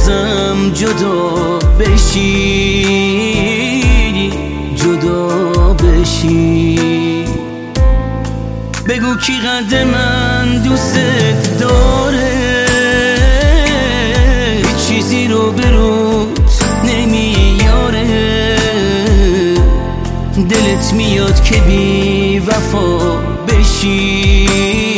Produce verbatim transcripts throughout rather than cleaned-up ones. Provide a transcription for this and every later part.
ازم جدا بشی، جدا بشی. بگو کی قد من دوست داره، چیزی رو به روت نمیاره. دلت میاد که بی وفا بشی،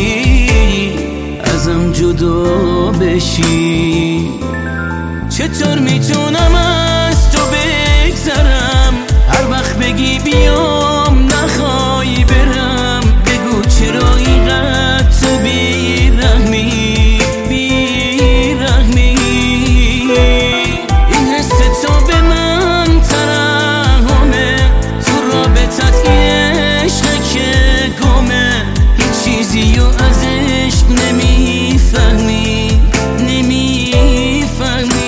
ازم جدا بشی. چطور میتونم از تو بگذرم، هر وقت بگی بیام نخوای برم. بگو چرا اینقدر تو بیرحمی، بیرحمی. این حس تو به من ترحمه، تو رابطت عشقه که گمه. هیچ چیزی رو از عشق نمیفهمی، نمیفهمی.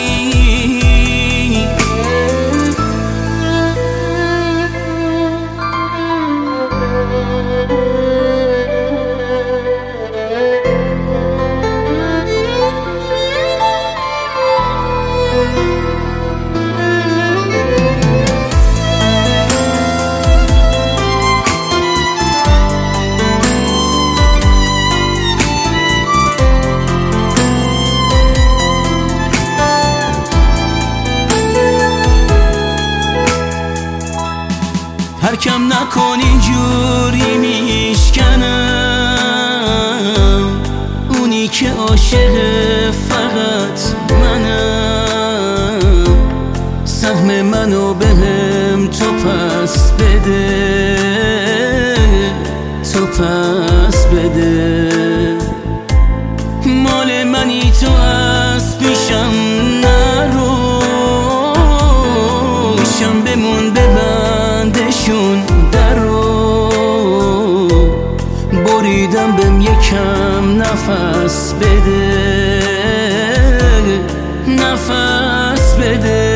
هر کم نکنی جوری میشکنم، اونی که عاشق فقط منم. سهم منو بهم تو پس بده، تو پس بده. مال منی تو از پیشم نرو، پیشم بمون ببندشون درو. بریدم بهم یکم نفس بده، نفس بده.